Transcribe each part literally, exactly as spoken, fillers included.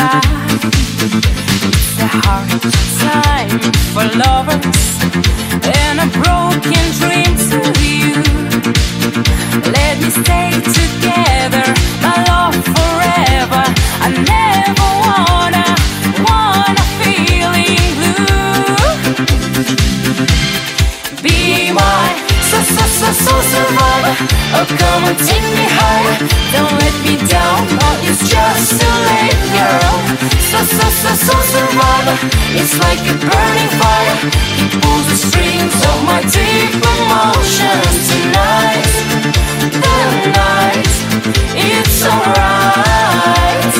goodbye. It's a hard time for lovers and a broken dream to you. Let me stay together, my love forever. I never wanna, wanna feeling blue. Be my so, so, so, so survivor. Oh, come and take me higher. Don't let me down, oh, it's just too late, girl. So, so, so, so survivor. It's like a burning fire. It pulls the strings of my deep emotions tonight. The night, it's alright.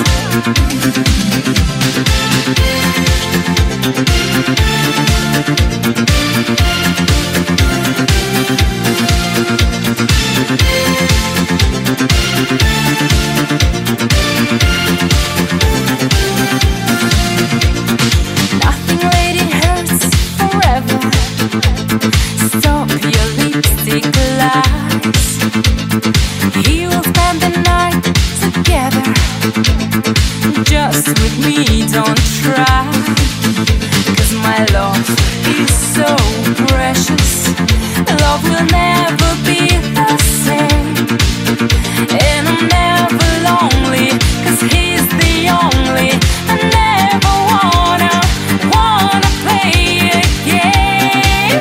Nothing really hurts forever. Stop your lipstick lies. He will spend the night together. Just with me, don't try. Cause my love is so precious. Love will never be the same. And I'm never lonely, cause he's the only. I never wanna, wanna play a game.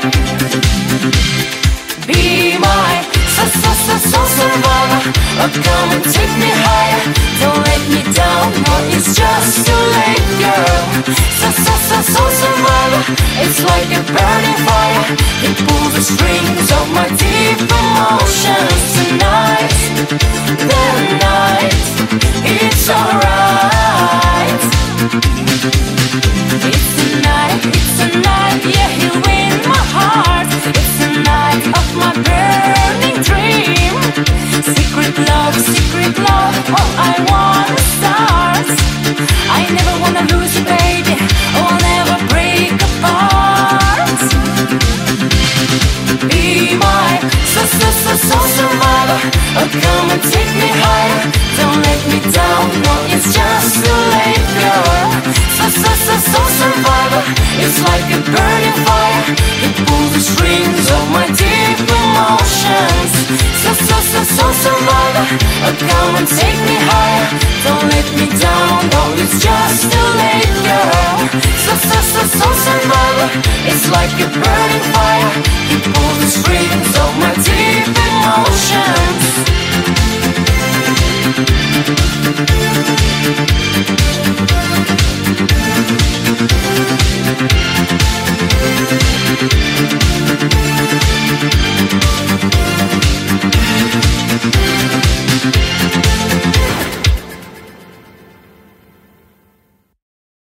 Be my so, so, so, so survivor. Oh, come and take me higher. Don't let me down, no, it's just too late, girl. So, so, so, so survivor. It's like a burning fire. It pulls the strings of my deep emotions tonight. The night, it's alright. It's a night, it's a night, yeah, he'll win my heart. It's a night of my burning dream. Secret love, secret love, oh, I wanna start. I never wanna lose you, baby, oh, I'll never break apart. Be my so, so, so, so survivor. Oh, come and take me higher. Don't let me down, no, it's just too late, girl. So, so, so, so survivor. It's like a burning fire. It pulls the strings of my deep emotions. So, so, so, so survivor. Oh, come and take me higher. Don't let me down, no, it's just too late, girl. So, so, so, so survivor. It's like a burning fire. It pulls the strings